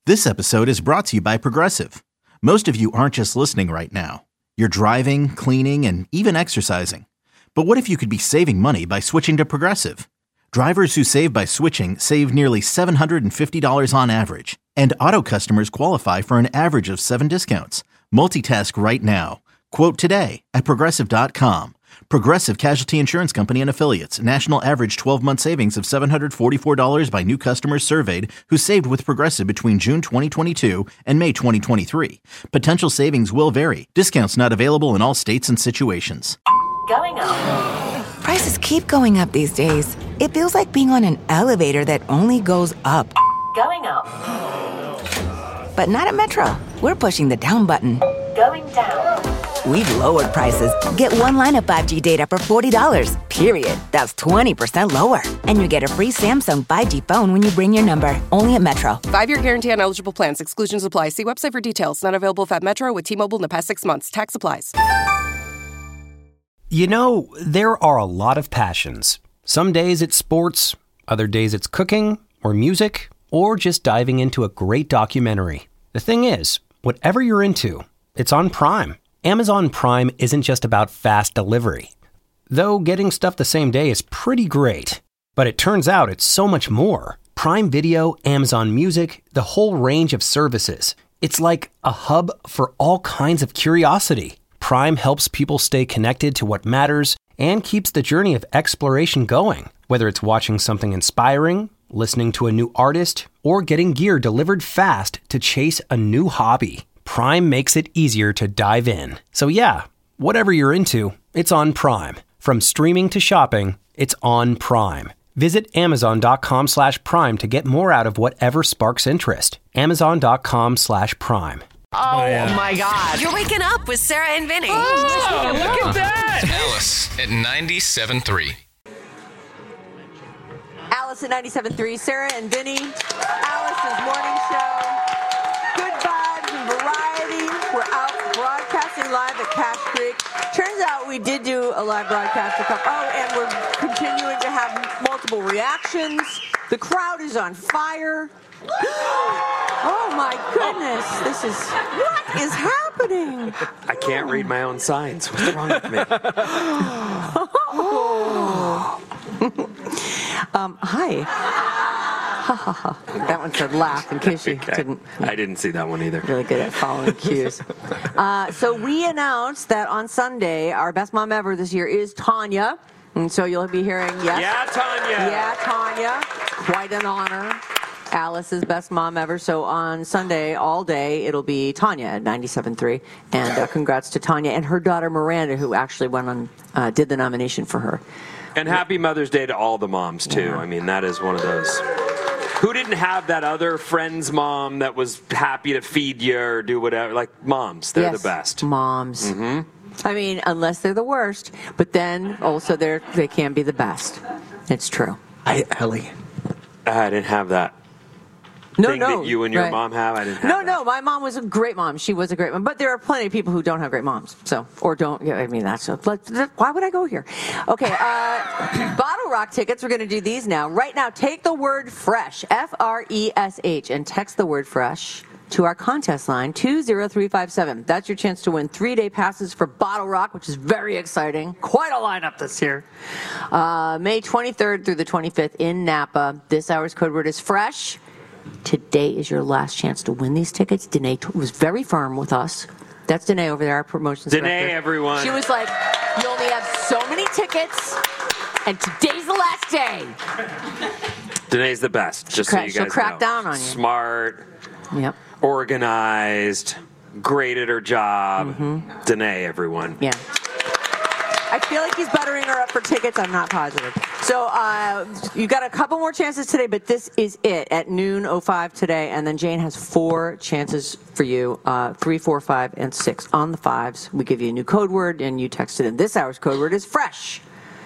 This episode is brought to you by Progressive. Most of you aren't just listening right now. You're driving, cleaning, and even exercising. But what if you could be saving money by switching to Progressive? Drivers who save by switching save nearly $750 on average. And auto customers qualify for an average of 7 discounts. Multitask right now. Quote today at Progressive.com. Progressive Casualty Insurance Company and Affiliates. National average 12-month savings of $744 by new customers surveyed who saved with Progressive between June 2022 and May 2023. Potential savings will vary. Discounts not available in all states and situations. Going up. Prices keep going up these days. It feels like being on an elevator that only goes up. Going up. But not at Metro. We're pushing the down button. Going down. We've lowered prices. Get one line of 5G data for $40, period. That's 20% lower. And you get a free Samsung 5G phone when you bring your number. Only at Metro. 5-year guarantee on eligible plans. Exclusions apply. See website for details. Not available at Metro with T-Mobile in the past 6 months. Tax applies. You know, there are a lot of passions. Some days it's sports, other days it's cooking, or music, or just diving into a great documentary. The thing is, whatever you're into, it's on Prime. Amazon Prime isn't just about fast delivery. Though getting stuff the same day is pretty great. But it turns out it's so much more. Prime Video, Amazon Music, the whole range of services. It's like a hub for all kinds of curiosity. Prime helps people stay connected to what matters and keeps the journey of exploration going. Whether it's watching something inspiring, listening to a new artist, or getting gear delivered fast to chase a new hobby. Prime makes it easier to dive in. So yeah, whatever you're into, it's on Prime. From streaming to shopping, it's on Prime. Visit Amazon.com/Prime to get more out of whatever sparks interest. Amazon.com/Prime. Oh my God. You're waking up with Sarah and Vinny. Oh, look at that. Alice at 97.3. Alice at 97.3, Sarah and Vinny. Alice's morning show. Good vibes and variety. We're out broadcasting live at Cache Creek. Turns out we did do a live broadcast and we're continuing to have multiple reactions. The crowd is on fire. Oh my goodness, what is happening? I can't read my own signs. What's wrong with me? Hi. That one said laugh in case you didn't. I didn't see that one either. Really good at following cues. So we announced that on Sunday, our best mom ever this year is Tanya. And so you'll be hearing, yes. Yeah, Tanya. Yeah, Tanya. Quite an honor. Alice's best mom ever. So on Sunday, all day, it'll be Tanya at 97.3. And congrats to Tanya and her daughter Miranda, who actually went on, did the nomination for her. And happy Mother's Day to all the moms, too. Yeah. I mean, that is one of those. Who didn't have that other friend's mom that was happy to feed you or do whatever? Like, moms, they're the best. Moms. Mm-hmm. I mean, unless they're the worst. But then also they can be the best. It's true. Hi, Ellie. I didn't have that. No, that you and your mom have? I didn't have that. No, my mom was a great mom. She was a great mom. But there are plenty of people who don't have great moms. So, or don't, I mean, why would I go here? Okay, Bottle Rock tickets, we're going to do these now. Right now, take the word FRESH, F-R-E-S-H, and text the word FRESH to our contest line, 20357. That's your chance to win 3-day passes for Bottle Rock, which is very exciting. Quite a lineup this year. May 23rd through the 25th in Napa. This hour's code word is FRESH. Today is your last chance to win these tickets. Danae was very firm with us. That's Danae over there, our promotions director. Danae, everyone. She was like, you only have so many tickets, and today's the last day. Danae's the best, just so you guys know. She'll crack down on you. Smart. Yep. Organized. Great at her job. Mm-hmm. Danae, everyone. Yeah. I feel like he's buttering her up for tickets. I'm not positive. So you got a couple more chances today, but this is it at noon 05 today. And then Jane has 4 chances for you, 3, 4, 5, and 6 on the 5s. We give you a new code word, and you text it in. This hour's code word is FRESH.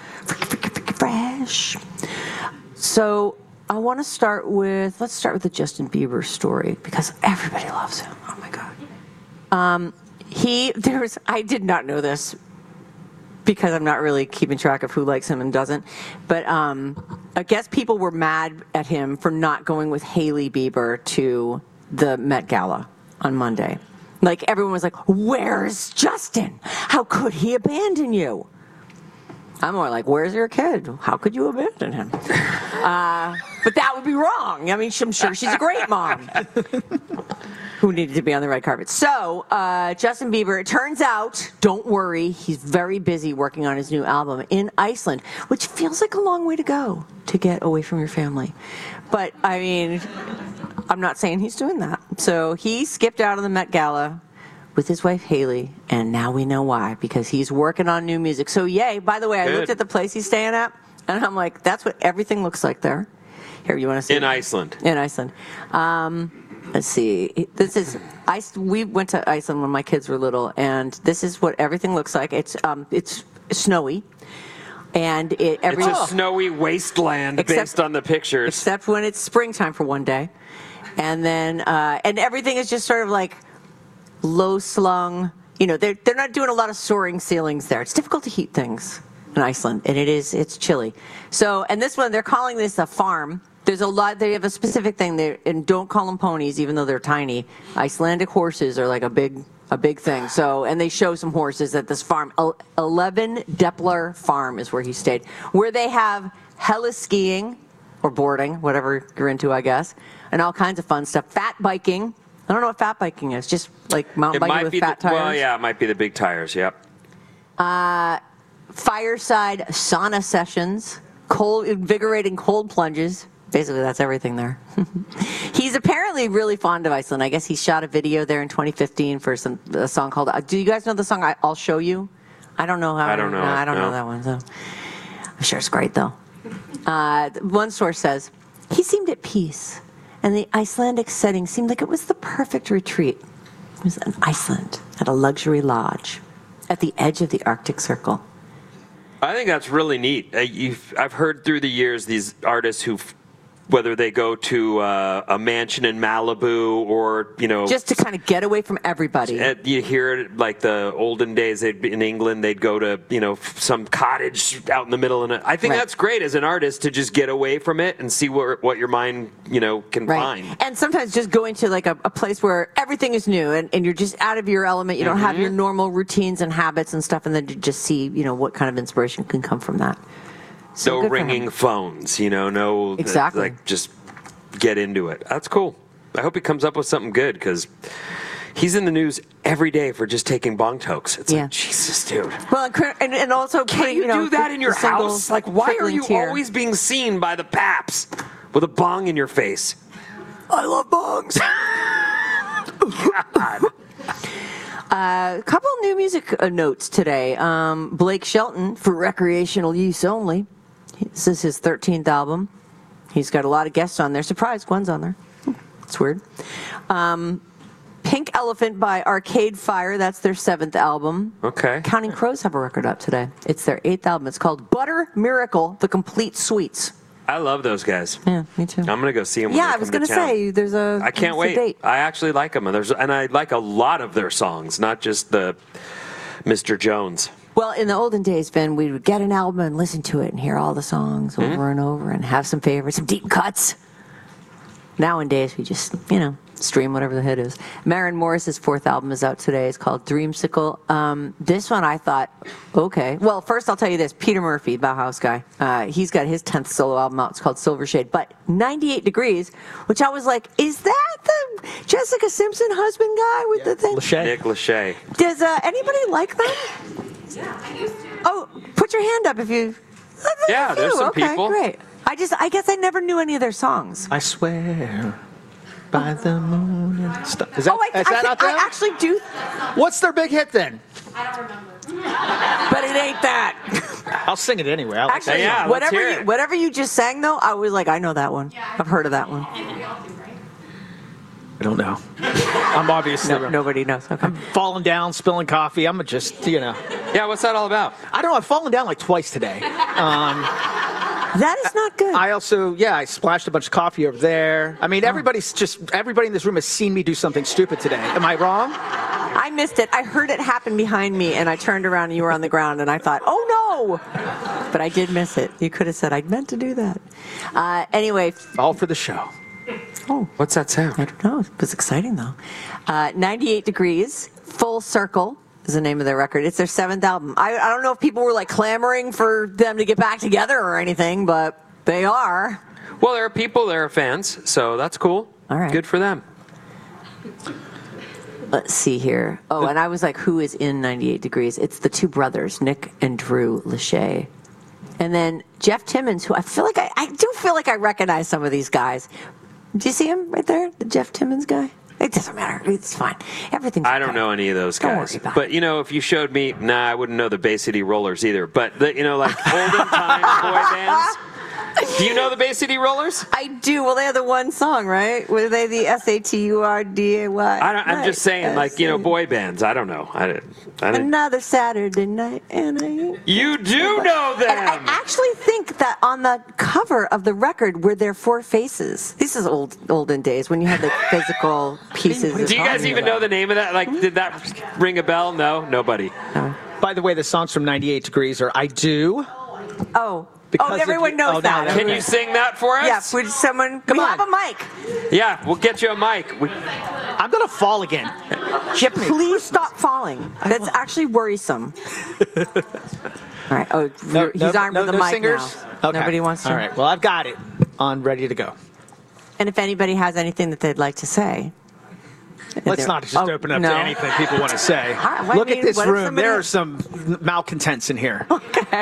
Fresh. So I want to let's start with the Justin Bieber story because everybody loves him. Oh my God. I did not know this because I'm not really keeping track of who likes him and doesn't. But I guess people were mad at him for not going with Hailey Bieber to the Met Gala on Monday. Like, everyone was like, where's Justin? How could he abandon you? I'm more like, where's your kid? How could you abandon him? But that would be wrong. I mean, I'm sure she's a great mom who needed to be on the red carpet. So, Justin Bieber, it turns out, don't worry, he's very busy working on his new album in Iceland, which feels like a long way to go to get away from your family. But, I mean, I'm not saying he's doing that. So he skipped out of the Met Gala with his wife Haley, and now we know why, because he's working on new music. So yay. By the way, I looked at the place he's staying at, and I'm like, that's what everything looks like there. Here, you want to see? In Iceland. In Iceland. Let's see. We went to Iceland when my kids were little, and this is what everything looks like. It's snowy. And it's a snowy wasteland based on the pictures. Except when it's springtime for one day. And then, and everything is just sort of like low slung. You know, they're not doing a lot of soaring ceilings there. It's difficult to heat things in Iceland, and it's chilly. So, and this one, they're calling this a farm. There's a lot, they have a specific thing there, and don't call them ponies, even though they're tiny. Icelandic horses are like a big thing. So, and they show some horses at this farm. 11 Depler Farm is where he stayed, where they have hella skiing or boarding, whatever you're into, I guess, and all kinds of fun stuff. Fat biking. I don't know what fat biking is. Just like mountain biking with fat tires. Well, yeah, it might be the big tires. Yep. Fireside sauna sessions, invigorating cold plunges. Basically, that's everything there. He's apparently really fond of Iceland. I guess he shot a video there in 2015 for a song called. Do you guys know the song "I'll Show You"? I don't know how. I don't know. No, I don't know that one. So I'm sure it's great though. One source says he seemed at peace, and the Icelandic setting seemed like it was the perfect retreat. It was in Iceland at a luxury lodge at the edge of the Arctic Circle. I think that's really neat. I've heard through the years these artists whether they go to a mansion in Malibu or, just to kind of get away from everybody. You hear it like the olden days in England, they'd go to, some cottage out in the middle. And I think that's great as an artist to just get away from it and see what your mind, can find. And sometimes just going to like a place where everything is new and you're just out of your element. You don't have your normal routines and habits and stuff. And then you just see, what kind of inspiration can come from that. So no ringing phones, no. Exactly. Like, just get into it. That's cool. I hope he comes up with something good because he's in the news every day for just taking bong tokes. It's like, Jesus, dude. Well, and also, can you do that in your house? Like, why are you always being seen by the paps with a bong in your face? I love bongs. God. A couple new music notes today. Blake Shelton, for recreational use only. This is his 13th album. He's got a lot of guests on there. Surprise, Gwen's on there. It's weird. Pink Elephant by Arcade Fire. That's their 7th album. Okay. Counting Crows have a record up today. It's their 8th album. It's called Butter Miracle, The Complete Suites. I love those guys. Yeah, me too. I'm going to go see them when they come to town. I was going to say, there's a I can't wait. Date. I actually like them. And I like a lot of their songs, not just the Mr. Jones. Well, in the olden days, Ben, we would get an album and listen to it and hear all the songs over and over and have some favorites, some deep cuts. Nowadays, we just, stream whatever the hit is. Maren Morris's 4th album is out today. It's called Dreamsicle. This one I thought, okay. Well, first I'll tell you this. Peter Murphy, Bauhaus guy, he's got his 10th solo album out. It's called Silver Shade. But 98 Degrees, which I was like, is that the Jessica Simpson husband guy with the thing? Lachey. Nick Lachey. Does anybody like them? Yeah, I used to. Oh, put your hand up if you... Yeah, there's some okay, people. Great. I guess I never knew any of their songs. I swear by the moon and stuff. Is that, not them? I actually do. What's their big hit then? I don't remember. But it ain't that. I'll sing it anyway. Actually, whatever you just sang, though, I was like, I know that one. Yeah, I've heard of that one. I don't know. I'm obviously nobody knows. Okay. I'm falling down, spilling coffee. I'm just, Yeah, what's that all about? I don't know. I've fallen down like twice today. That is not good. I also, I splashed a bunch of coffee over there. I mean, everybody in this room has seen me do something stupid today. Am I wrong? I missed it. I heard it happen behind me, and I turned around, and you were on the ground, and I thought, oh, no. But I did miss it. You could have said, I meant to do that. Anyway. All for the show. Oh. What's that sound? I don't know. It was exciting, though. 98 Degrees, Full Circle is the name of their record. It's their 7th album. I don't know if people were like clamoring for them to get back together or anything, but they are. Well, there are people, there are fans, so that's cool. All right. Good for them. Let's see here. Oh, and I was like, who is in 98 Degrees? It's the two brothers, Nick and Drew Lachey. And then Jeff Timmons, who I feel like I do feel like I recognize some of these guys. Do you see him right there? The Jeff Timmons guy? It doesn't matter. It's fine. Everything's okay. I don't know any of those Don't guys. worry about But, if you showed me, I wouldn't know the Bay City Rollers either. But, like olden time boy bands. Do you know the Bay City Rollers? I do. Well, they have the one song, right? Were they the SATURDAY? I'm just saying, boy bands. I don't know. I didn't. Another Saturday night, and You do know them. And I actually think that on the cover of the record were their four faces. This is olden days when you had the physical pieces. Do you guys even know the name of that? Did that ring a bell? No, nobody. By the way, the songs from 98 Degrees are "I Do." Oh. Everyone knows that. Can you sing that for us? Yeah, would someone... Come on. Have a mic. Yeah, we'll get you a mic. I'm going to fall again. Chip, please stop falling. That's actually worrisome. All right. Oh, he's armed with the mic singers? now. Okay. Nobody wants to. All right. Well, I've got it on ready to go. And if anybody has anything that they'd like to say... Let's not just open up to anything people want to say. Look at this room. There are some malcontents in here. Okay.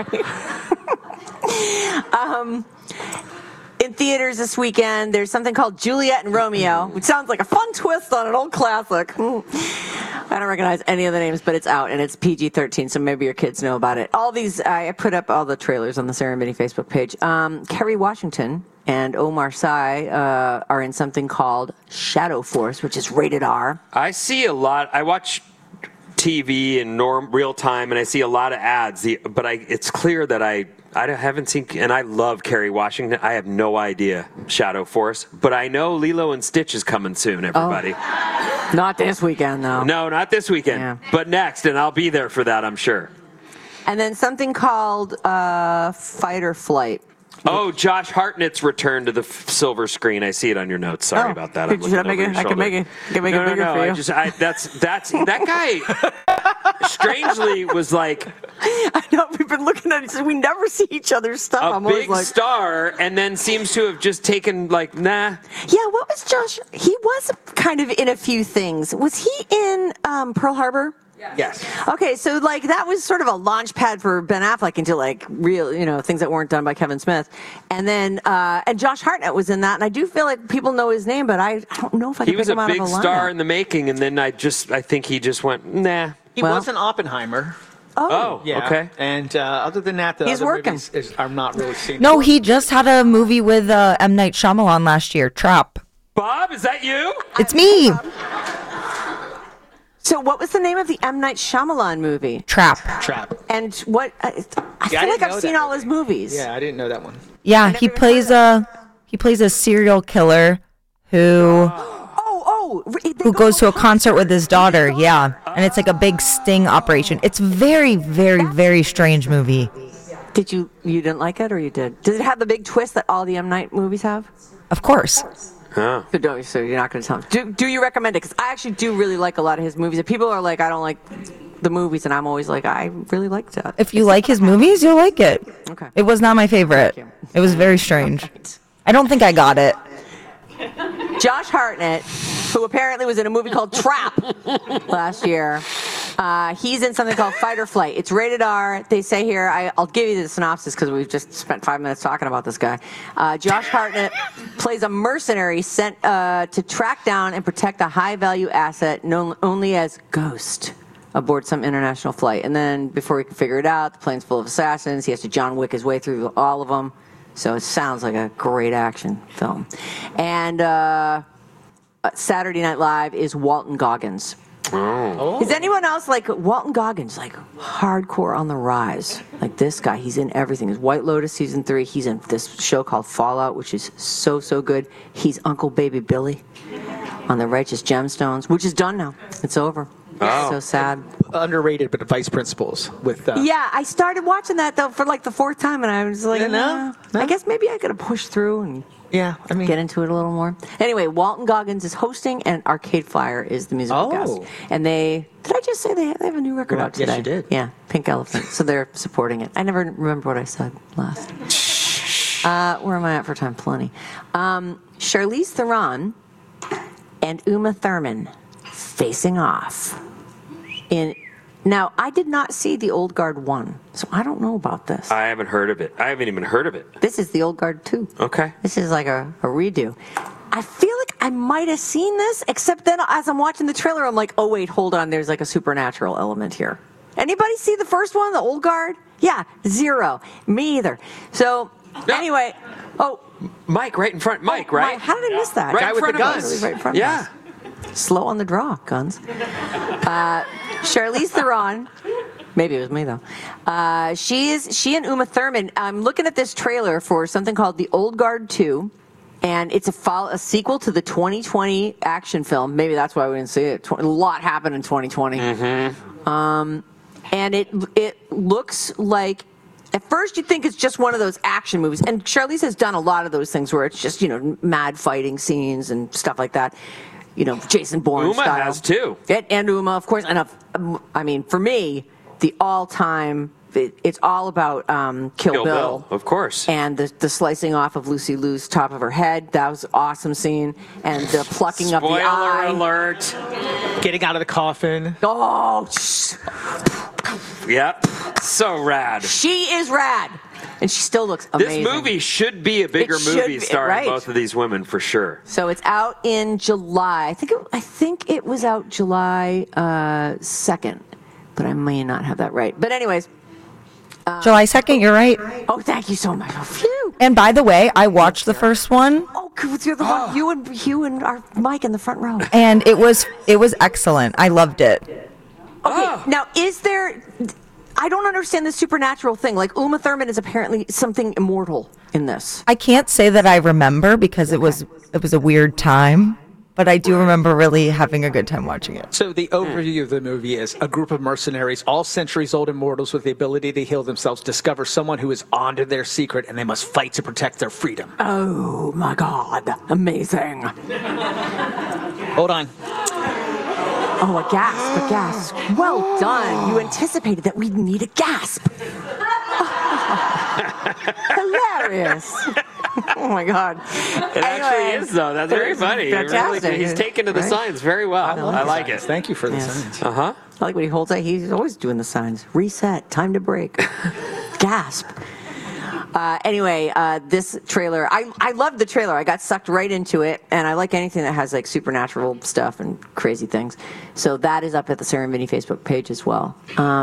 In theaters this weekend, there's something called Juliet and Romeo, which sounds like a fun twist on an old classic. I don't recognize any of the names, but it's out, and it's PG-13, so maybe your kids know about it. All these, I put up all the trailers on the Sarah and Vinny Facebook page. Kerry Washington and Omar Sy are in something called Shadow Force, which is rated R. I see a lot. I watch TV in real time, and I see a lot of ads. But it's clear that I haven't seen, and I love Kerry Washington. I have no idea Shadow Force, but I know Lilo and Stitch is coming soon. Everybody, not this weekend though. No, not this weekend, but next, and I'll be there for that, I'm sure. And then something called Fight or Flight. Oh, Josh Hartnett's return to the silver screen. I see it on your notes. Sorry about that. I can make it bigger for you. That guy strangely was like. I know, we've been looking at it. We never see each other's stuff. A big star, and then seems to have just taken nah. Yeah, what was Josh? He was kind of in a few things. Was he in Pearl Harbor? Yes. Okay, so that was sort of a launch pad for Ben Affleck into real, things that weren't done by Kevin Smith. And then, and Josh Hartnett was in that, and I do feel like people know his name, but I don't know if I can pick him out of a lineup. He was a big star in the making, and then I think he just went, nah. He was in Oppenheimer. Oh, yeah. Okay. And other than that, the he's other working. movies I'm not really seeing. No, he just had a movie with M. Night Shyamalan last year, Trap. Bob, is that you? It's me. So what was the name of the M. Night Shyamalan movie? Trap. And what? I feel like I've seen all his movies. Yeah, I didn't know that one. Yeah, he plays a serial killer who goes to a concert with his daughter. Yeah, and it's like a big sting operation. It's very, very, very strange movie. Did you didn't like it, or you did? Did it have the big twist that all the M. Night movies have? Of course. Huh. So you're not going to tell him. Do you recommend it? Because I actually do really like a lot of his movies. If people are like, I don't like the movies, and I'm always like, I really liked it. If you like his movies, you'll like it. Okay. It was not my favorite. It was very strange. Right. I don't think I got it. Josh Hartnett, who apparently was in a movie called Trap last year. He's in something called Fight or Flight. It's rated R. They say here, I'll give you the synopsis because we've just spent 5 minutes talking about this guy. Josh Hartnett plays a mercenary sent to track down and protect a high-value asset known only as Ghost aboard some international flight. And then before he can figure it out, the plane's full of assassins. He has to John Wick his way through all of them. So it sounds like a great action film. And Saturday Night Live is Walton Goggins. Oh. Is anyone else like Walton Goggins, like hardcore on the rise? Like this guy, he's in everything. He's White Lotus season 3. He's in this show called Fallout, which is so good. He's Uncle Baby Billy on The Righteous Gemstones, which is done now. It's over. Oh. So sad. Underrated, but Vice Principals with. Yeah, I started watching that though for like the 4th time, and I was like, No. I guess maybe I could have pushed through and Yeah, I mean, get into it a little more. Anyway, Walton Goggins is hosting, and Arcade Fire is the musical guest. And did I just say they have a new record out today? Yes, you did. Yeah, Pink Elephant. So they're supporting it. I never remember what I said last. Where am I at for time? Plenty. Charlize Theron and Uma Thurman facing off Now, I did not see the Old Guard 1, so I don't know about this. I haven't heard of it. I haven't even heard of it. This is the Old Guard 2. Okay. This is like a redo. I feel like I might have seen this, except then as I'm watching the trailer, I'm like, oh, wait, hold on. There's like a supernatural element here. Anybody see the first one, the Old Guard? Yeah, 0. Me either. So, anyway. Oh. Mike, right in front. Mike, right? Mike, how did I miss that? Right Guy in with front the of guns. us. Right in front of us. Slow on the draw, guns. Charlize Theron. Maybe it was me, though. She and Uma Thurman. I'm looking at this trailer for something called The Old Guard 2. And it's a sequel to the 2020 action film. Maybe that's why we didn't see it. A lot happened in 2020. Mm-hmm. And it looks like, at first you think it's just one of those action movies. And Charlize has done a lot of those things where it's just, mad fighting scenes and stuff like that. Jason Bourne style. Uma has too. And Uma, of course. And for me, the all-time... It's all about Kill Bill, of course, and the slicing off of Lucy Liu's top of her head. That was an awesome scene, and the plucking of the eye. Spoiler alert! Getting out of the coffin. Oh, yep, so rad. She is rad, and she still looks amazing. This movie should be a bigger movie starring both of these women for sure. So it's out in July. I think it was out July 2nd, but I may not have that right. But anyways. July 2nd, you're right. Oh, thank you so much. Oh, phew. And by the way, I watched the first one. Oh, you're the one. You and our Mike in the front row. And it was excellent. I loved it. Okay, now is there... I don't understand the supernatural thing. Like, Uma Thurman is apparently something immortal in this. I can't say that I remember because it was a weird time. But I do remember really having a good time watching it. So the overview of the movie is a group of mercenaries, all centuries-old immortals with the ability to heal themselves, discover someone who is onto their secret, and they must fight to protect their freedom. Oh, my God. Amazing. Hold on. Oh, a gasp. Well done. You anticipated that we'd need a gasp. Hilarious. Oh, my God. It actually is, though. That's very funny. Fantastic. He's taken to the signs very well. I like it. Thank you for the signs. Uh-huh. I like when he holds that. He's always doing the signs. Reset. Time to break. Gasp. Anyway, this trailer, I loved the trailer. I got sucked right into it, and I like anything that has like supernatural stuff and crazy things. So that is up at the Sarah and Vinny Facebook page as well.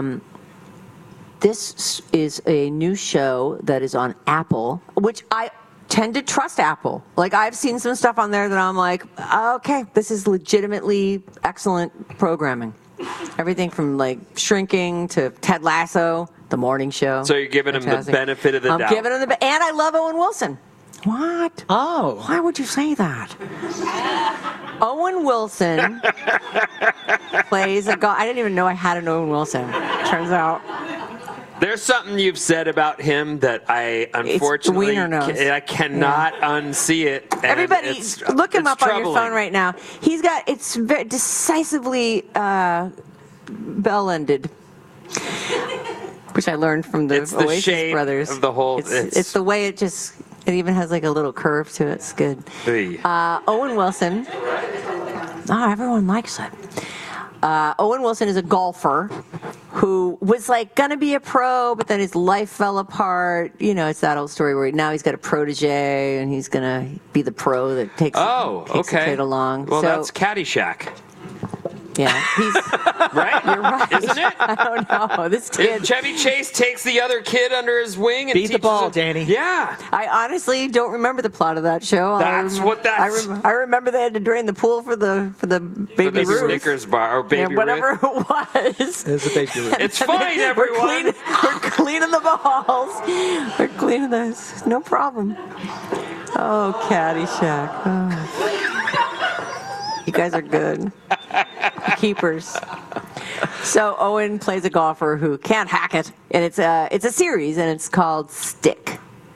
This is a new show that is on Apple, which I tend to trust Apple. Like, I've seen some stuff on there that I'm like, okay, this is legitimately excellent programming. Everything from like Shrinking to Ted Lasso, The Morning Show. So you're giving him the benefit of the doubt. I'm giving him and I love Owen Wilson. What? Oh. Why would you say that? Owen Wilson plays a guy. I didn't even know I had an Owen Wilson. Turns out. There's something you've said about him that I unfortunately I cannot unsee it. Everybody, look him up troubling. on your phone right now. It's very decisively bell-ended, which I learned from the Oasis shape brothers. Of the whole, it's the way it even has like a little curve to it. It's good. Owen Wilson. Oh, everyone likes it. Owen Wilson is a golfer who was like gonna be a pro, but then his life fell apart. It's that old story where now he's got a protege and he's gonna be the pro that takes the kid along. Well, that's Caddyshack. Yeah, he's right. You're right, isn't it? I don't know. This kid, Chevy Chase takes the other kid under his wing and beat the ball, Danny. Yeah, I honestly don't remember the plot of that show. I remember they had to drain the pool for the baby Ruth. Snickers bar or baby whatever Ruth. it was. It's a baby Ruth. It's fine, everyone. We're cleaning the balls. We're cleaning this. No problem. Oh, Caddyshack. Oh. You guys are good. Keepers. So Owen plays a golfer who can't hack it, and it's a series, and it's called Stick.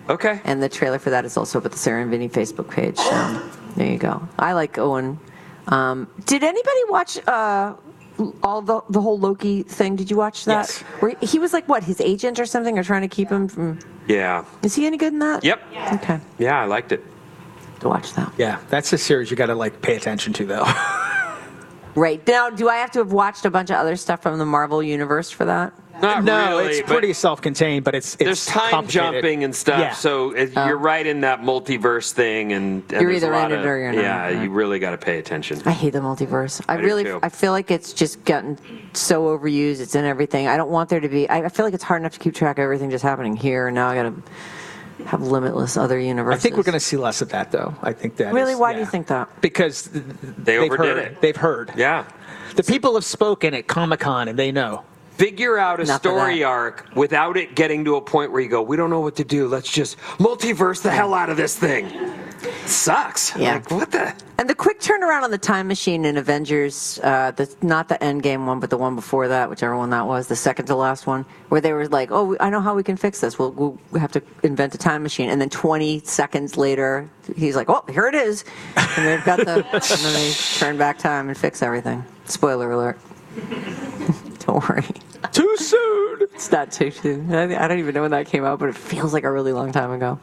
Okay. And the trailer for that is also up at the Sarah and Vinny Facebook page. So there you go. I like Owen. Did anybody watch all the whole Loki thing? Did you watch that? Yes. Where he was like, what, his agent or something, or trying to keep him from... Yeah. Is he any good in that? Yep. Okay. Yeah, I liked it. To watch that. Yeah, that's a series you got to like pay attention to, though. Right. Now, do I have to have watched a bunch of other stuff from the Marvel universe for that? Not no, really, it's pretty self-contained, but it's there's time jumping and stuff, Yeah. so you're right in that multiverse thing, and You're there's either a lot in it or you're not. Yeah, you really got to pay attention. I hate the multiverse. I do too. I feel like it's just gotten so overused. It's in everything. I don't want there to be. I feel like it's hard enough to keep track of everything just happening here, and now I got to have limitless other universes. I think we're going to see less of that, though. I think that Really? is- Why do yeah. you think that? Because They they've overdid heard. it. They've heard. Yeah. The people have spoken at Comic-Con, and they know. Figure out a Enough of story that. arc without it getting to a point where you go, we don't know what to do. Let's just multiverse the hell out of this thing. Sucks. Yeah. Like, what the? And the quick turnaround on the time machine in Avengers, not the Endgame one, but the one before that, whichever one that was, the second to last one, where they were like, oh, I know how we can fix this. We'll have to invent a time machine. And then 20 seconds later, he's like, oh, here it is. And they've got and then they turn back time and fix everything. Spoiler alert. Don't worry. Too soon. It's not too soon. I don't even know when that came out, but it feels like a really long time ago.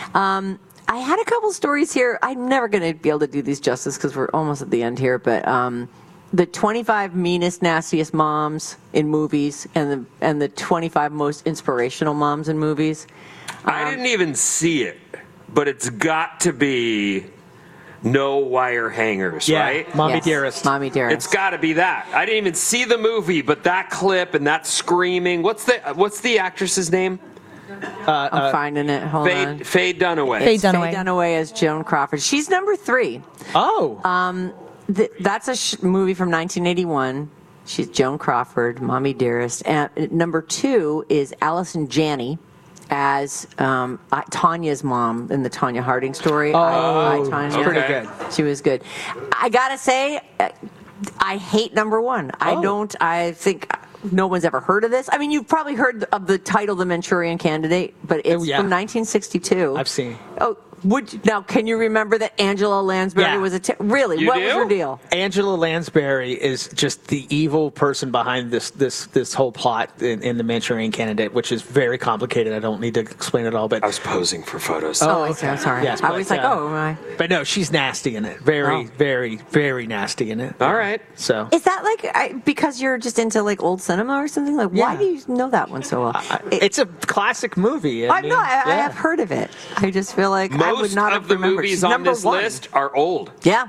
I had a couple stories here. I'm never going to be able to do these justice because we're almost at the end here, but the 25 meanest, nastiest moms in movies and the 25 most inspirational moms in movies. I didn't even see it, but it's got to be no wire hangers, Yeah, right? Mommy Yes, Dearest. Mommy Dearest. It's got to be that. I didn't even see the movie, but that clip and that screaming. What's the actress's name? I'm finding it. Hold on. Faye Dunaway. Faye Dunaway. Faye Dunaway as Joan Crawford. She's number 3. Oh. That's a movie from 1981. She's Joan Crawford, Mommy Dearest. And number 2 is Allison Janney as Tanya's mom in the Tanya Harding story. Oh, Tanya. pretty good. She was good. I gotta say, I hate number 1. I think no one's ever heard of this. I mean, you've probably heard of the title, The Manchurian Candidate, but it's from 1962. I've seen. Oh, now, can you remember that Angela Lansbury was really? You what do? was her deal? Angela Lansbury is just the evil person behind this whole plot in the Manchurian Candidate, which is very complicated. I don't need to explain it all, but I was posing for photos. I see. I'm sorry. Yes, I but, was like, oh my. But no, she's nasty in it. Very, very, very nasty in it. All right. So Is that like because you're just into like old cinema or something? Like, why Yeah. do you know that one so well? it's a classic movie. I have heard of it. I just feel like I would Most not of have the remembered. movies She's on number this 1. list are old. Yeah.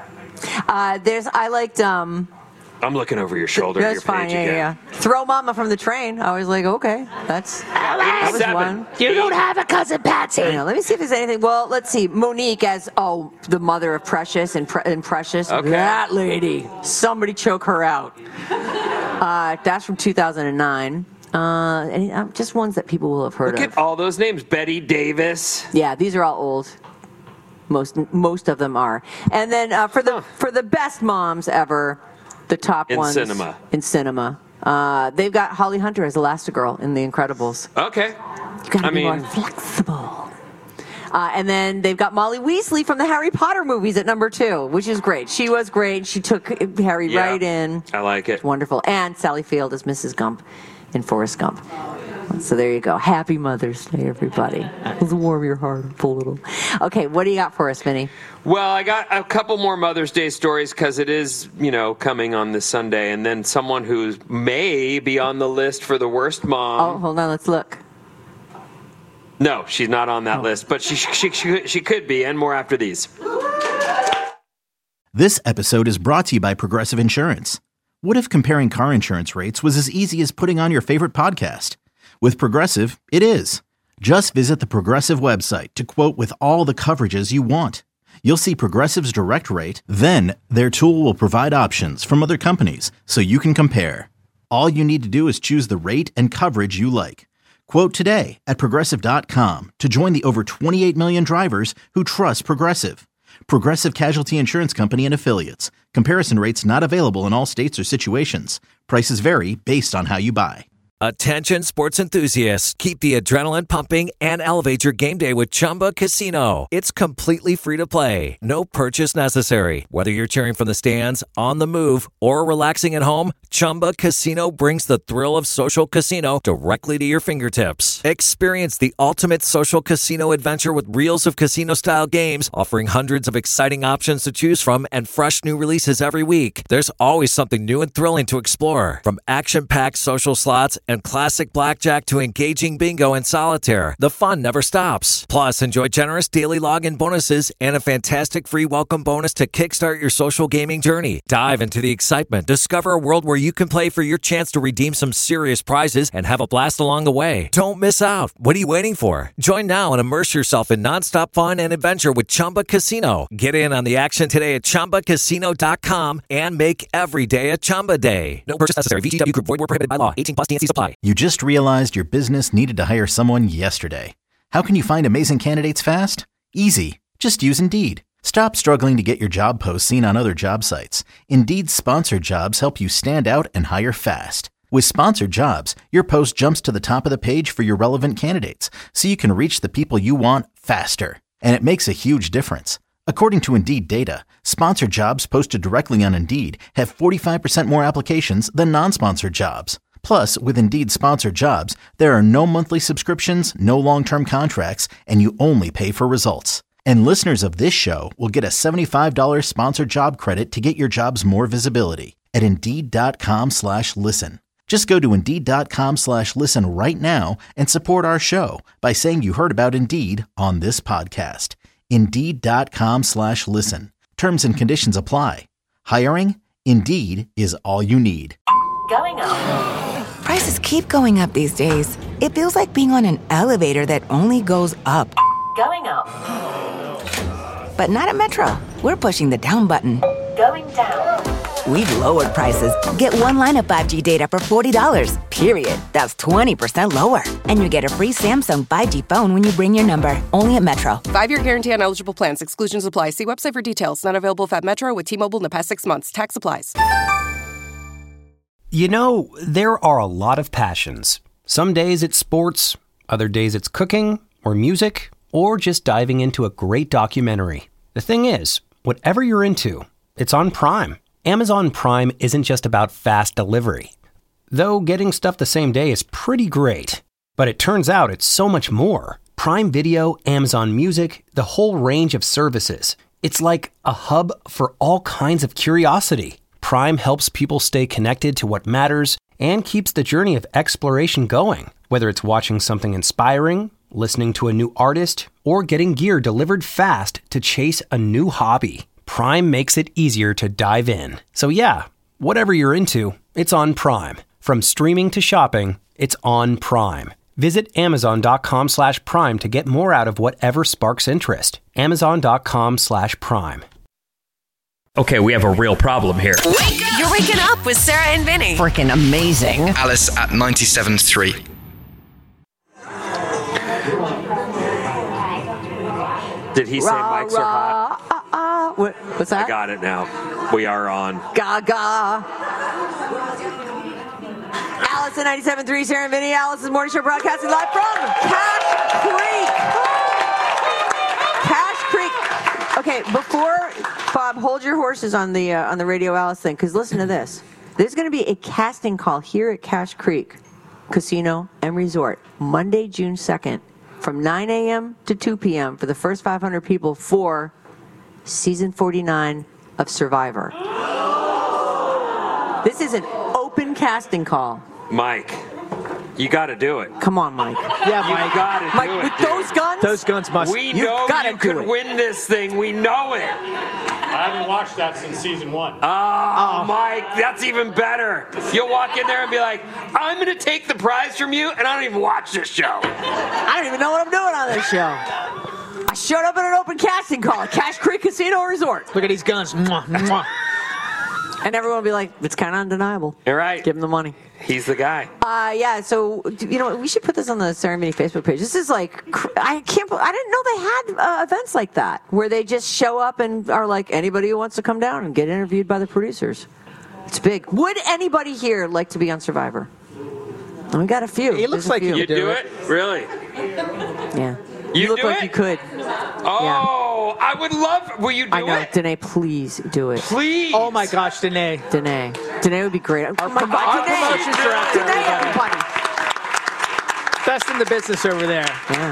I liked. I'm looking over your shoulder at That's your fine. page Yeah, again. yeah. Throw Mama from the Train. I was like, okay, that was 87. one. You don't have a cousin Patsy. I know. Let me see if there's anything. Well, let's see. Monique as the mother of Precious and Precious. Okay. That lady. Somebody choke her out. That's from 2009. Just ones that people will have heard Look of. at all those names. Betty Davis. Yeah, these are all old. Most of them are. And then for the best moms ever, the top In ones cinema. in cinema. They've got Holly Hunter as Elastigirl in The Incredibles. Okay. You gotta be more flexible. And then they've got Molly Weasley from the Harry Potter movies at number 2, which is great. She was great. She took Harry Yeah. right in. I like it. Wonderful. And Sally Field as Mrs. Gump in Forrest Gump. So there you go. Happy Mother's Day, everybody. Let's warm your heart up a little. Okay, what do you got for us, Vinny? Well, I got a couple more Mother's Day stories because it is, coming on this Sunday. And then someone who may be on the list for the worst mom. Oh, hold on. Let's look. No, she's not on that list, but she could be, and more after these. This episode is brought to you by Progressive Insurance. What if comparing car insurance rates was as easy as putting on your favorite podcast? With Progressive, it is. Just visit the Progressive website to quote with all the coverages you want. You'll see Progressive's direct rate, then their tool will provide options from other companies so you can compare. All you need to do is choose the rate and coverage you like. Quote today at Progressive.com to join the over 28 million drivers who trust Progressive. Progressive Casualty Insurance Company and Affiliates. Comparison rates not available in all states or situations. Prices vary based on how you buy. Attention sports enthusiasts, keep the adrenaline pumping and elevate your game day with Chumba Casino. It's completely free to play. No purchase necessary. Whether you're cheering from the stands, on the move, or relaxing at home, Chumba Casino brings the thrill of social casino directly to your fingertips. Experience the ultimate social casino adventure with reels of casino-style games, offering hundreds of exciting options to choose from and fresh new releases every week. There's always something new and thrilling to explore. From action-packed social slots and classic blackjack to engaging bingo and solitaire, the fun never stops. Plus, enjoy generous daily login bonuses and a fantastic free welcome bonus to kickstart your social gaming journey. Dive into the excitement. Discover a world where you can play for your chance to redeem some serious prizes and have a blast along the way. Don't miss out. What are you waiting for? Join now and immerse yourself in nonstop fun and adventure with Chumba Casino. Get in on the action today at ChumbaCasino.com and make every day a Chumba day. No purchase necessary. VGW Group. Void where prohibited by law. 18+ TNC supply. You just realized your business needed to hire someone yesterday. How can you find amazing candidates fast? Easy. Just use Indeed. Stop struggling to get your job posts seen on other job sites. Indeed's sponsored jobs help you stand out and hire fast. With sponsored jobs, your post jumps to the top of the page for your relevant candidates, so you can reach the people you want faster. And it makes a huge difference. According to Indeed data, sponsored jobs posted directly on Indeed have 45% more applications than non-sponsored jobs. Plus, with Indeed sponsored jobs, there are no monthly subscriptions, no long-term contracts, and you only pay for results. And listeners of this show will get a $75 sponsored job credit to get your jobs more visibility at Indeed.com/listen. Just go to Indeed.com/listen right now and support our show by saying you heard about Indeed on this podcast. Indeed.com/listen. Terms and conditions apply. Hiring? Indeed is all you need. Going up. Prices keep going up these days. It feels like being on an elevator that only goes up. Going up. But not at Metro. We're pushing the down button. Going down. We've lowered prices. Get one line of 5G data for $40, period. That's 20% lower. And you get a free Samsung 5G phone when you bring your number. Only at Metro. 5-year guarantee on eligible plans. Exclusions apply. See website for details. Not available if at Metro with T-Mobile in the past 6 months. Tax applies. You know, there are a lot of passions. Some days it's sports, other days it's cooking or music, or just diving into a great documentary. The thing is, whatever you're into, it's on Prime. Amazon Prime isn't just about fast delivery. Though getting stuff the same day is pretty great. But it turns out it's so much more. Prime Video, Amazon Music, the whole range of services. It's like a hub for all kinds of curiosity. Prime helps people stay connected to what matters and keeps the journey of exploration going. Whether it's watching something inspiring, listening to a new artist, or getting gear delivered fast to chase a new hobby, Prime makes it easier to dive in. So yeah, whatever you're into, it's on Prime. From streaming to shopping, it's on Prime. Visit Amazon.com/Prime to get more out of whatever sparks interest. Amazon.com/Prime. Okay, we have a real problem here. You're waking up with Sarah and Vinny. Freaking amazing. Alice at 97.3. Did he say mics are hot? What's that? I got it now. We are on. Gaga. Alice at 97.3, Sarah and Vinny. Alice's morning show broadcasting live from Cache Creek. Cache Creek. Okay, before Bob, hold your horses on the Radio Alice thing, because listen to this. There's going to be a casting call here at Cache Creek Casino and Resort Monday, June 2nd, from 9 a.m. to 2 p.m. for the first 500 people for season 49 of Survivor. This is an open casting call. Mike, you got to do it. Come on, Mike. Yeah, Mike. You got to do it. With those guns? Those guns must. We know you could win this thing. We know it. I haven't watched that since season 1. Oh, Mike, that's even better. You'll walk in there and be like, I'm going to take the prize from you, and I don't even watch this show. I don't even know what I'm doing on this show. I showed up at an open casting call at Cache Creek Casino Resort. Look at these guns. Mwah, mwah. And everyone will be like, it's kind of undeniable. You're right. Give him the money. He's the guy. Yeah, so, you know, we should put this on the Sarah and Vinny Facebook page. This is like, I didn't know they had events like that, where they just show up and are like, anybody who wants to come down and get interviewed by the producers. It's big. Would anybody here like to be on Survivor? We got a few. It looks There's a like few. you You do it? Really? Yeah. You look do like it? you could. Oh, I would love. Will you do I know, it? Danae, please do it. Please. Oh my gosh, Danae. Danae would be great. Oh my Our God, Danae. promotions are out there, Danae, everybody. everybody. Best in the business over there. Yeah.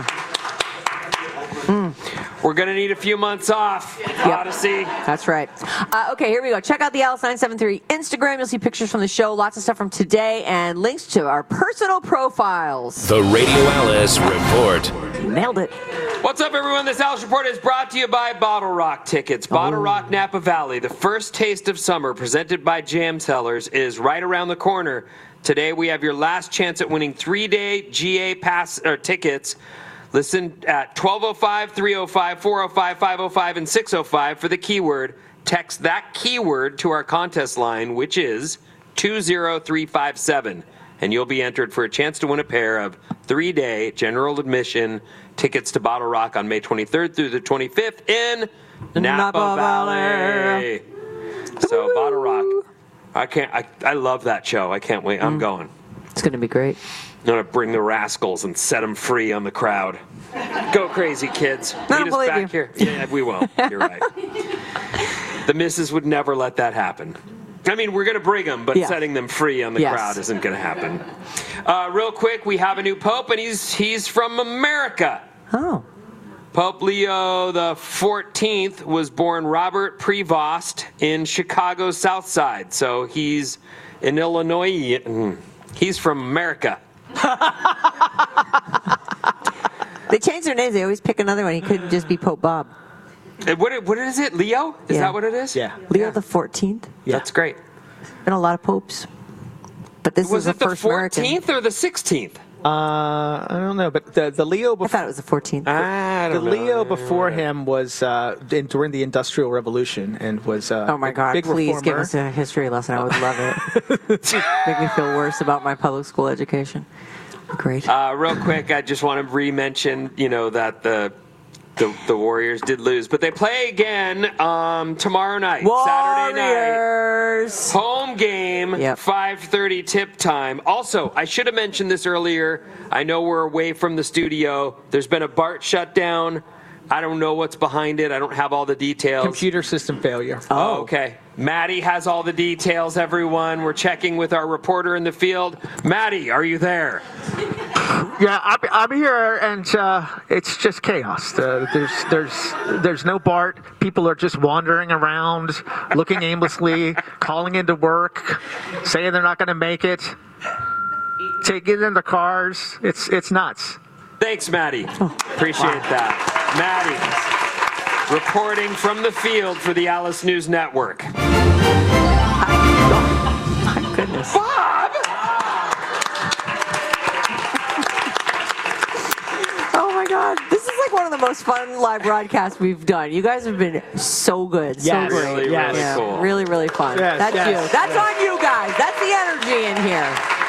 We're going to need a few months off, Odyssey. That's right. Okay, here we go. Check out the Alice973 Instagram. You'll see pictures from the show, lots of stuff from today, and links to our personal profiles. The Radio Alice Report. Nailed it. What's up, everyone? This Alice Report is brought to you by Bottle Rock Tickets. Bottle Rock Napa Valley, the first taste of summer, presented by Jam Cellars, is right around the corner. Today, we have your last chance at winning 3-day GA pass or tickets. Listen at 1205, 305, 405, 505, and 605 for the keyword. Text that keyword to our contest line, which is 20357, and you'll be entered for a chance to win a pair of 3-day general admission tickets to Bottle Rock on May 23rd through the 25th in Napa Valley. So Bottle Rock. I love that show. I can't wait. I'm going. It's going to be great. I'm going to bring the rascals and set them free on the crowd. Go crazy, kids. Meet us back here. Yeah, we will. You're right. The missus would never let that happen. I mean, we're going to bring them, but setting them free on the crowd isn't going to happen. Real quick, we have a new pope, and he's from America. Oh. Pope Leo the 14th was born Robert Prevost in Chicago's South Side. So he's in Illinois. He's from America. They changed their names. They always pick another one. He couldn't just be Pope Bob. What is it? Leo? Is that what it is? Yeah. Leo the 14th. Yeah. That's great. Been a lot of popes. But this was is it the the first 14th or the 16th? I don't know, but the Leo before. I thought it was the 14th. I don't the know. Leo before him was during the Industrial Revolution and was oh my God! big Please reformer. give us a history lesson. I would love it. Make me feel worse about my public school education. Great. Real quick, I just want to re-mention, that the Warriors did lose, but they play again tomorrow night, Warriors. Saturday night. Home game, 5:30 tip time. Also, I should have mentioned this earlier. I know we're away from the studio. There's been a BART shutdown. I don't know what's behind it. I don't have all the details. Computer system failure. Oh, okay. Maddie has all the details, everyone. We're checking with our reporter in the field. Maddie, are you there? Yeah, I'm here, and it's just chaos. There's no BART. People are just wandering around, looking aimlessly, calling into work, saying they're not going to make it, getting in the cars. It's nuts. Thanks, Maddie. Appreciate that. Maddie, reporting from the field for the Alice News Network. My goodness. Bob! Oh my God. This is like one of the most fun live broadcasts we've done. You guys have been so good. Yes. So great. Really, really cool. Really, really fun. Yes, That's yes, you. That's yes. on you guys. That's the energy in here.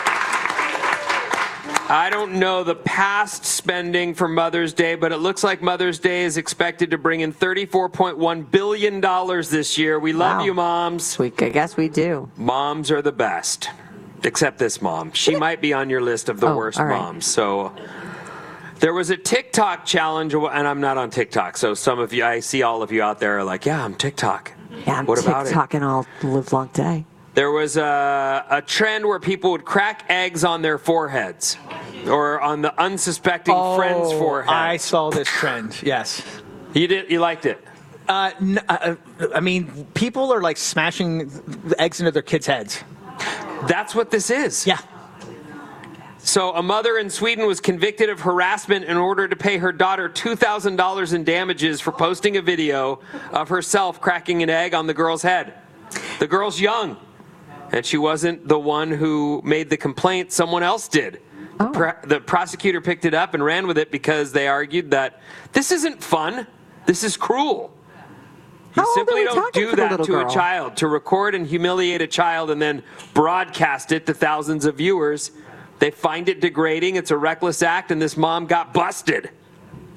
I don't know the past spending for Mother's Day, but it looks like Mother's Day is expected to bring in $34.1 billion this year. We love you, moms. I guess we do. Moms are the best. Except this mom. She might be on your list of the worst all right. moms. So there was a TikTok challenge, and I'm not on TikTok, so some of you, I see all of you out there are like, yeah, I'm TikTok. Yeah, I'm What about it? TikToking all live long day. There was a trend where people would crack eggs on their foreheads or on the unsuspecting friend's forehead. I saw this trend. Yes. You did? You liked it? I mean, people are like smashing the eggs into their kids' heads. That's what this is. Yeah. So a mother in Sweden was convicted of harassment in order to pay her daughter $2,000 in damages for posting a video of herself cracking an egg on the girl's head. The girl's young, and she wasn't the one who made the complaint. Someone else did. The prosecutor picked it up and ran with it because they argued that this isn't fun. This is cruel. You simply don't do that to a child, to record and humiliate a child and then broadcast it to thousands of viewers. They find it degrading. It's a reckless act, and this mom got busted.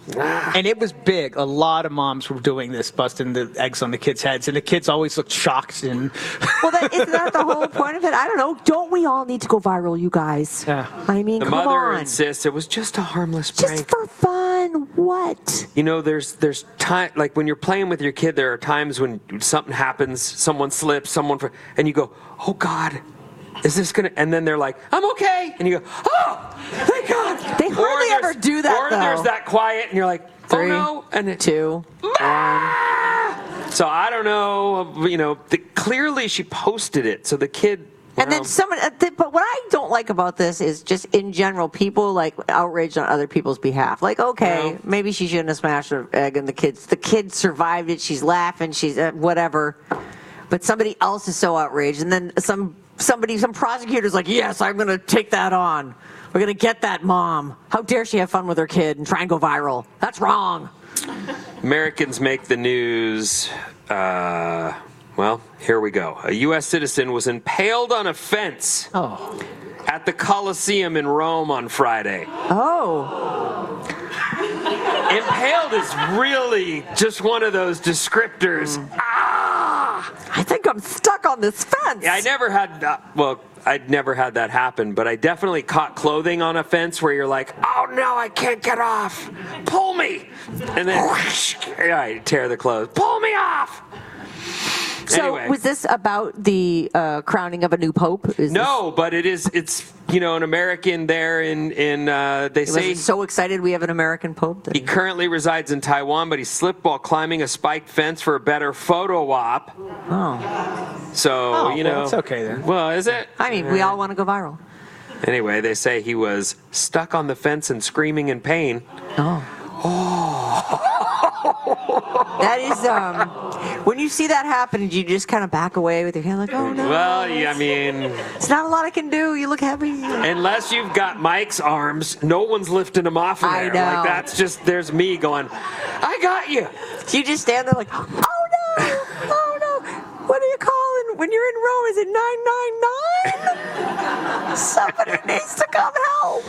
And it was big. A lot of moms were doing this, busting the eggs on the kids' heads, and the kids always looked shocked. And well, isn't that the whole point of it? I don't know. Don't we all need to go viral, you guys? Yeah. I mean, the come mother on. insists it was just a harmless prank. Just for fun. What? You know, there's time, like when you're playing with your kid, there are times when something happens, someone slips, and you go, oh God, is this gonna? And then they're like, I'm okay, and you go, oh, thank God. They hardly ever do that. Or there's that quiet, and you're like, oh no, and 2, 1. So I don't know. You know, clearly she posted it, so the kid. And then someone, but what I don't like about this is just in general, people like outraged on other people's behalf. Like, okay, maybe she shouldn't have smashed her egg, and the kid survived it. She's laughing, she's whatever. But somebody else is so outraged, and then some prosecutor's like, yes, I'm going to take that on. We're going to get that mom. How dare she have fun with her kid and try and go viral? That's wrong. Americans make the news. Well, here we go. A U.S. citizen was impaled on a fence at the Colosseum in Rome on Friday. Oh. Impaled is really just one of those descriptors. I think I'm stuck on this fence. Yeah, I'd never had that happen, but I definitely caught clothing on a fence where you're like, oh no, I can't get off. Pull me. And then I tear the clothes. Pull me off. So anyway. Was this about the crowning of a new pope? But it's an American there they say so excited we have an American pope. He currently resides in Taiwan, but he slipped while climbing a spiked fence for a better photo op. Oh. So, it's okay then. Well, is it? I mean, we all want to go viral. Anyway, they say he was stuck on the fence and screaming in pain. That is, when you see that happen, you just kind of back away with your hand like, oh no. Well, yeah, I mean, it's not a lot I can do. You look heavy. Unless you've got Mike's arms, no one's lifting him off of there. I know. Like that's just, there's me going, I got you. You just stand there like, oh no, oh no. What are you calling when you're in Rome? Is it 999? Somebody needs to come help.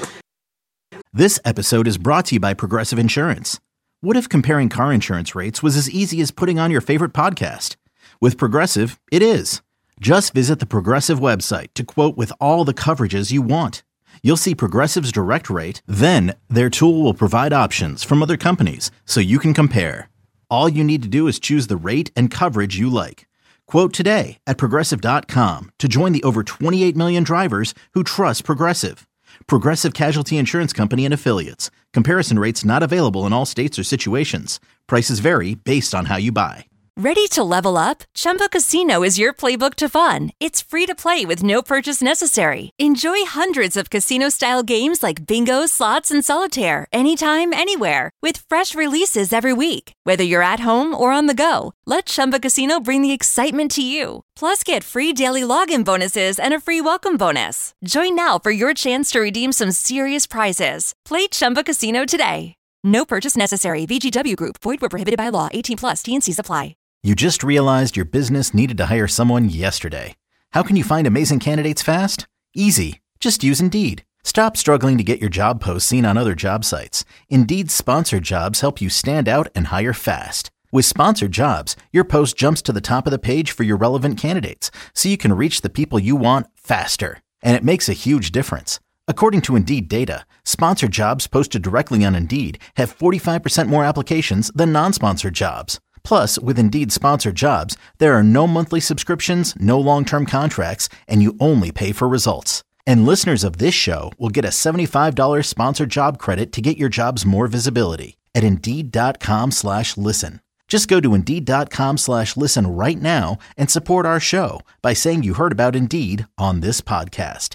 This episode is brought to you by Progressive Insurance. What if comparing car insurance rates was as easy as putting on your favorite podcast? With Progressive, it is. Just visit the Progressive website to quote with all the coverages you want. You'll see Progressive's direct rate, then their tool will provide options from other companies so you can compare. All you need to do is choose the rate and coverage you like. Quote today at Progressive.com to join the over 28 million drivers who trust Progressive. Progressive Casualty Insurance Company and Affiliates. Comparison rates not available in all states or situations. Prices vary based on how you buy. Ready to level up? Chumba Casino is your playbook to fun. It's free to play with no purchase necessary. Enjoy hundreds of casino-style games like bingo, slots, and solitaire anytime, anywhere with fresh releases every week. Whether you're at home or on the go, let Chumba Casino bring the excitement to you. Plus, get free daily login bonuses and a free welcome bonus. Join now for your chance to redeem some serious prizes. Play Chumba Casino today. No purchase necessary. VGW Group. Void where prohibited by law. 18+. T&Cs apply. You just realized your business needed to hire someone yesterday. How can you find amazing candidates fast? Easy. Just use Indeed. Stop struggling to get your job posts seen on other job sites. Indeed's sponsored jobs help you stand out and hire fast. With sponsored jobs, your post jumps to the top of the page for your relevant candidates, so you can reach the people you want faster. And it makes a huge difference. According to Indeed data, sponsored jobs posted directly on Indeed have 45% more applications than non-sponsored jobs. Plus, with Indeed sponsored jobs, there are no monthly subscriptions, no long-term contracts, and you only pay for results. And listeners of this show will get a $75 sponsored job credit to get your jobs more visibility at Indeed.com/listen. Just go to Indeed.com/listen right now and support our show by saying you heard about Indeed on this podcast.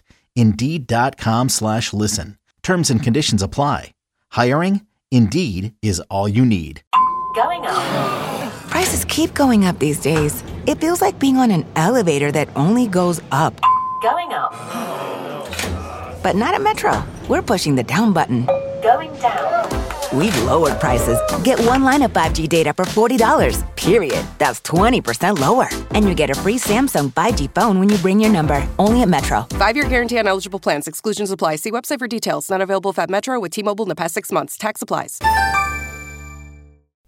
Indeed.com/listen. Terms and conditions apply. Hiring? Indeed is all you need. Going up. Prices keep going up these days. It feels like being on an elevator that only goes up. Going up. But not at Metro. We're pushing the down button. Going down. We've lowered prices. Get one line of 5G data for $40, period. That's 20% lower. And you get a free Samsung 5G phone when you bring your number. Only at Metro. 5-year guarantee on eligible plans. Exclusions apply. See website for details. Not available if at Metro with T-Mobile in the past 6 months. Tax applies.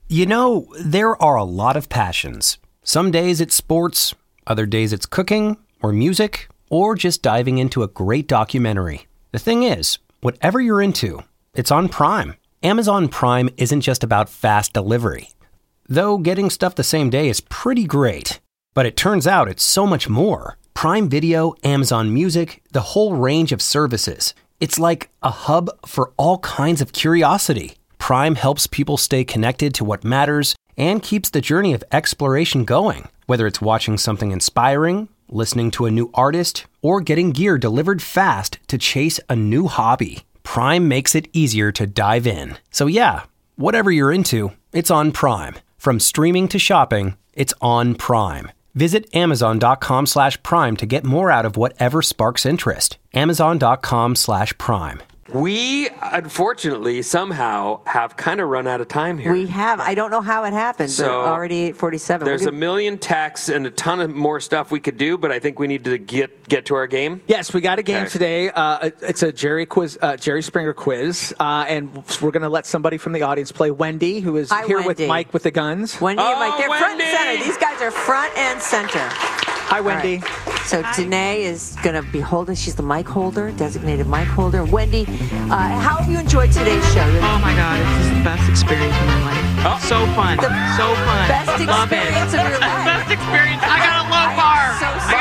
You know, there are a lot of passions. Some days it's sports, other days it's cooking or music, or just diving into a great documentary. The thing is, whatever you're into, it's on Prime. Amazon Prime isn't just about fast delivery. Though getting stuff the same day is pretty great. But it turns out it's so much more. Prime Video, Amazon Music, the whole range of services. It's like a hub for all kinds of curiosity. Prime helps people stay connected to what matters and keeps the journey of exploration going. Whether it's watching something inspiring, listening to a new artist, or getting gear delivered fast to chase a new hobby, Prime makes it easier to dive in. So yeah, whatever you're into, it's on Prime. From streaming to shopping, it's on Prime. Visit Amazon.com/Prime to get more out of whatever sparks interest. Amazon.com/Prime. We, unfortunately, somehow have kind of run out of time here. We have. I don't know how it happened, but already 8:47. There's a million texts and a ton of more stuff we could do, but I think we need to get to our game. Yes, we got a game today. It's a Jerry Springer quiz, and we're going to let somebody from the audience play. Wendy, who is here with Mike with the guns. Wendy and Mike, they're front and center. These guys are front and center. Hi, Wendy. Right. So Danae is going to be holding. She's the mic holder, designated mic holder. Wendy, how have you enjoyed today's show? Oh my God, this is the best experience of my life. So fun. So fun. Best experience of your life. Best experience. I got a low bar.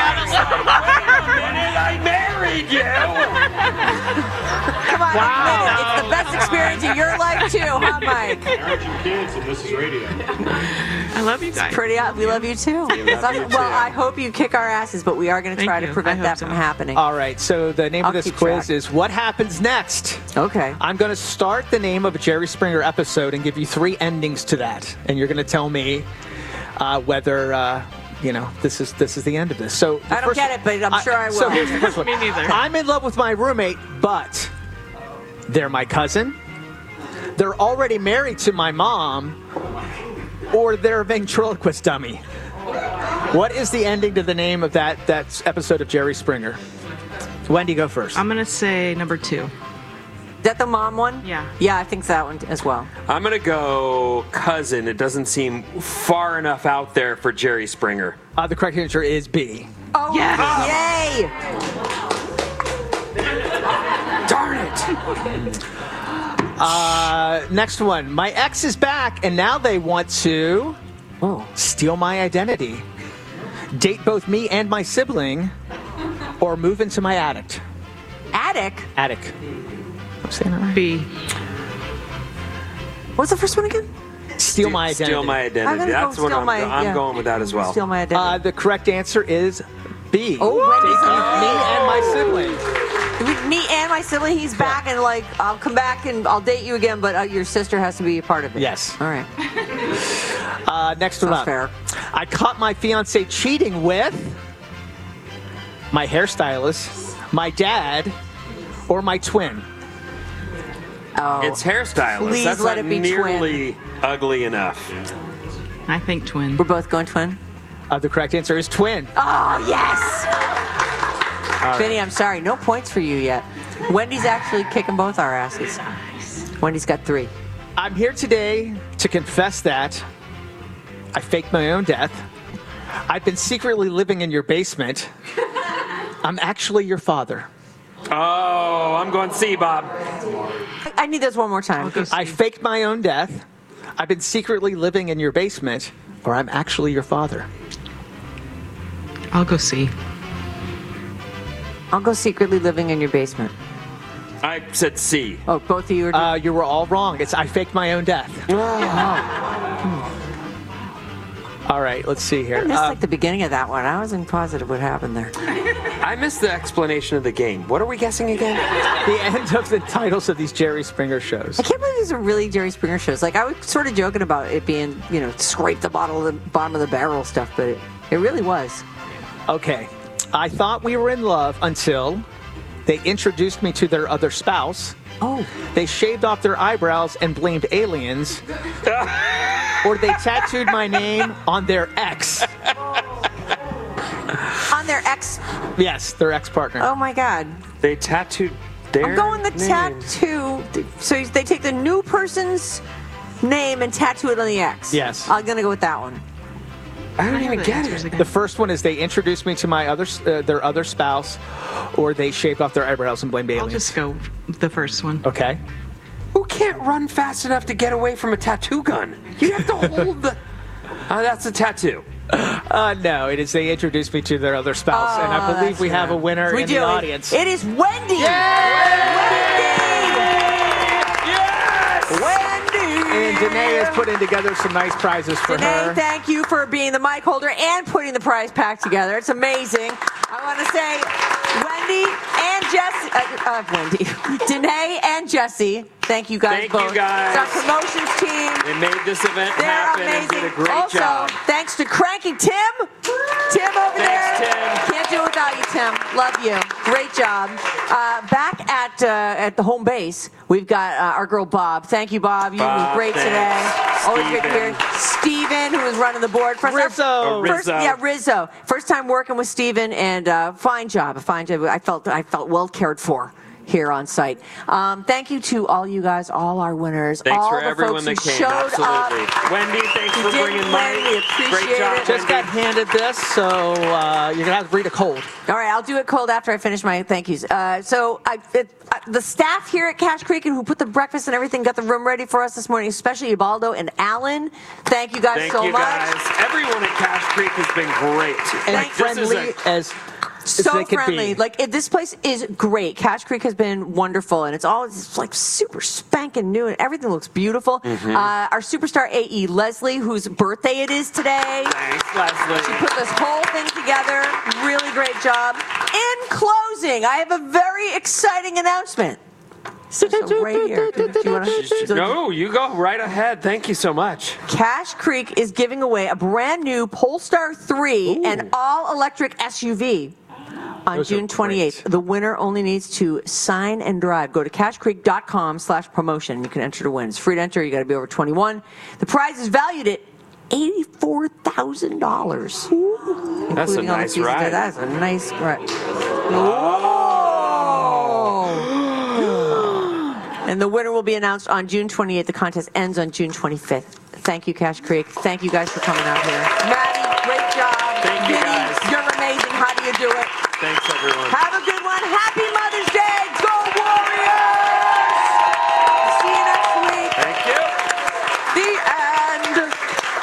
I married you. Come on, admit it. It's the best experience of your life too, huh, Mike? Marriage and kids, and this is radio. I love you guys. We love you too. Well, I hope you kick our asses, but we are going to try to prevent that from happening. All right, so the name of this quiz is What Happens Next? Okay. I'm going to start the name of a Jerry Springer episode and give you 3 endings to that, and you're going to tell me whether this is the end of this. So I don't get it, but I'm sure I will. So here's the first one. Me neither. I'm in love with my roommate, but they're my cousin. They're already married to my mom, or they're a ventriloquist dummy. What is the ending to the name of that episode of Jerry Springer? Wendy, go first. I'm going to say number 2. Is that the mom one? Yeah. Yeah, I think that one as well. I'm going to go cousin. It doesn't seem far enough out there for Jerry Springer. The correct answer is B. Oh, yes. Yay! Darn it! Next one. My ex is back, and now they want to steal my identity, date both me and my sibling, or move into my attic. Attic? Attic. I'm saying that right. B. What's the first one again? Steal my identity. Steal my identity. That's what I'm going with that as well. Steal my identity. The correct answer is B. Oh, date me and my sibling. Me and my sibling, he's back, and I'll come back and I'll date you again, but your sister has to be a part of it. Yes. All right. Next one up. Fair. I caught my fiance cheating with my hairstylist, my dad, or my twin. Oh. It's hairstylist. Please That's let not it be nearly ugly enough. I think twin. We're both going twin? The correct answer is twin. Oh, yes! Vinny, I'm sorry. No points for you yet. Wendy's actually kicking both our asses. Wendy's got 3. I'm here today to confess that I faked my own death. I've been secretly living in your basement. I'm actually your father. Oh, I'm going C, Bob. I need this one more time. I faked my own death. I've been secretly living in your basement, or I'm actually your father. I'll go C. I'll go secretly living in your basement. I said C. Oh, both of you are... You were all wrong. It's I faked my own death. All right, let's see here. I missed the beginning of that one. I wasn't positive what happened there. I missed the explanation of the game. What are we guessing again? The end of the titles of these Jerry Springer shows. I can't believe these are really Jerry Springer shows. I was sort of joking about it being, scrape the bottom of the barrel stuff, but it really was. Okay. I thought we were in love until they introduced me to their other spouse. Oh. They shaved off their eyebrows and blamed aliens. Or they tattooed my name on their ex. On their ex? Yes, their ex-partner. Oh, my God. They tattooed their I'm going the name. tattoo. So they take the new person's name and tattoo it on the X. Yes. I'm going to go with that one. I don't even get it. The first one is they introduce me to my their other spouse, or they shave off their eyebrows and blame the aliens. I'll just go with the first one. Okay. Who can't run fast enough to get away from a tattoo gun? You have to hold the... that's a tattattoo. No, it is they introduced me to their other spouse, and I believe we have a winner in the audience. It is Wendy. And Danae is putting together some nice prizes for her. Thank you for being the mic holder and putting the prize pack together. It's amazing. I want to say Wendy and Jesse, Danae and Jesse, thank you guys both. Thank you guys. It's our promotions team. They made this event They're happen amazing. and did a great also, job. thanks to Cranky Tim. Tim over there. Tim. Can't do it without you, Tim. Love you. Great job. Back at the home base, we've got our girl Bob. Thank you, Bob. You were great today. Always great to hear. Steven, who was running the board. Rizzo. Rizzo. First time working with Steven, and fine job. I felt well cared for here on site. Thank you to all you guys, all our winners, Thanks all for the everyone folks who that came. showed Absolutely. up. Wendy, thanks for bringing money. We appreciate Great job, it. Just got handed this, so you're going to have to read it cold. All right, I'll do it cold after I finish my thank yous. The staff here at Cache Creek and who put the breakfast and everything, got the room ready for us this morning, especially Ubaldo and Alan. Thank you guys so much. Thank you guys. Everyone at Cache Creek has been great. And friendly as so they could friendly. be. This place is great. Cache Creek has been wonderful, and it's like super spanking new, and everything looks beautiful. Mm-hmm. Our superstar AE Leslie, whose birthday it is today. Thanks, Leslie. She put this whole thing together. Really great job. In closing, I have a very exciting announcement. So right here. Do you wanna, No, you go right ahead. Thank you so much. Cache Creek is giving away a brand new Polestar 3 and all-electric SUV. On June 28th, the winner only needs to sign and drive. Go to cachecreek.com/promotion. You can enter to win. It's free to enter. You got to be over 21. The prize is valued at $84,000. That's a nice ride. That's a nice ride. And the winner will be announced on June 28th. The contest ends on June 25th. Thank you, Cache Creek. Thank you guys for coming out here. Maddie, great job. Thank you, guys. You're amazing. How do you do it? Thanks, everyone. Have a good one. Happy Mother's Day. Go Warriors! See you next week. Thank you. The end.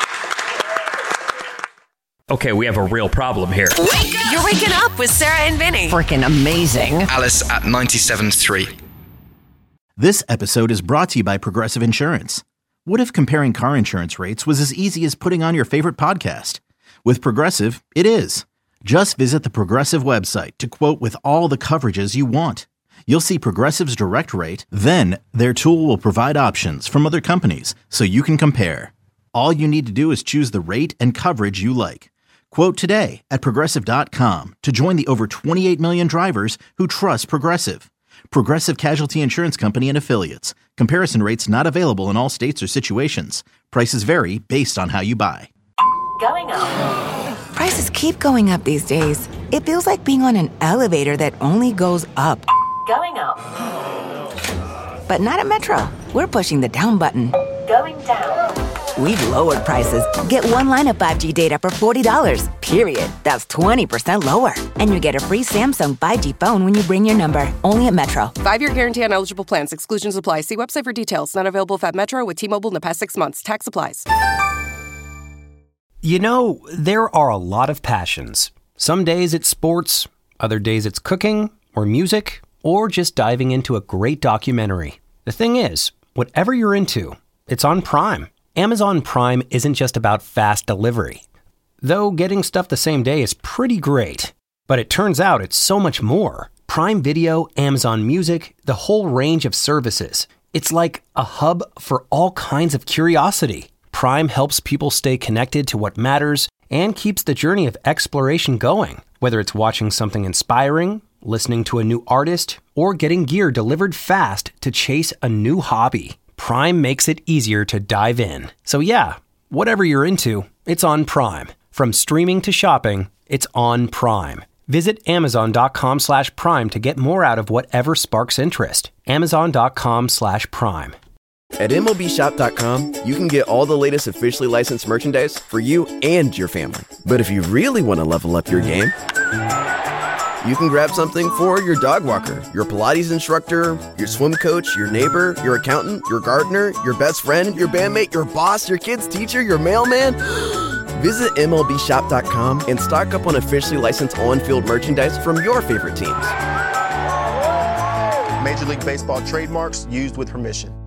Okay, we have a real problem here. You're waking up with Sarah and Vinny. Freaking amazing. Alice at 97.3. This episode is brought to you by Progressive Insurance. What if comparing car insurance rates was as easy as putting on your favorite podcast? With Progressive, it is. Just visit the Progressive website to quote with all the coverages you want. You'll see Progressive's direct rate, then their tool will provide options from other companies so you can compare. All you need to do is choose the rate and coverage you like. Quote today at Progressive.com to join the over 28 million drivers who trust Progressive. Progressive Casualty Insurance Company and Affiliates. Comparison rates not available in all states or situations. Prices vary based on how you buy. Going up. Prices keep going up these days. It feels like being on an elevator that only goes up. Going up. But not at Metro. We're pushing the down button. Going down. We've lowered prices. Get one line of 5G data for $40, period. That's 20% lower. And you get a free Samsung 5G phone when you bring your number. Only at Metro. 5-year guarantee on eligible plans. Exclusions apply. See website for details. Not available at Metro with T-Mobile in the past 6 months. Tax applies. You know, there are a lot of passions. Some days it's sports, other days it's cooking or music, or just diving into a great documentary. The thing is, whatever you're into, it's on Prime. Amazon Prime isn't just about fast delivery. Though getting stuff the same day is pretty great. But it turns out it's so much more. Prime Video, Amazon Music, the whole range of services. It's like a hub for all kinds of curiosity. Prime helps people stay connected to what matters and keeps the journey of exploration going. Whether it's watching something inspiring, listening to a new artist, or getting gear delivered fast to chase a new hobby. Prime makes it easier to dive in. So yeah, whatever you're into, it's on Prime. From streaming to shopping, it's on Prime. Visit Amazon.com/Prime to get more out of whatever sparks interest. Amazon.com/Prime. At MLBshop.com, you can get all the latest officially licensed merchandise for you and your family. But if you really want to level up your game, you can grab something for your dog walker, your Pilates instructor, your swim coach, your neighbor, your accountant, your gardener, your best friend, your bandmate, your boss, your kid's teacher, your mailman. Visit MLBshop.com and stock up on officially licensed on-field merchandise from your favorite teams. Major League Baseball trademarks used with permission.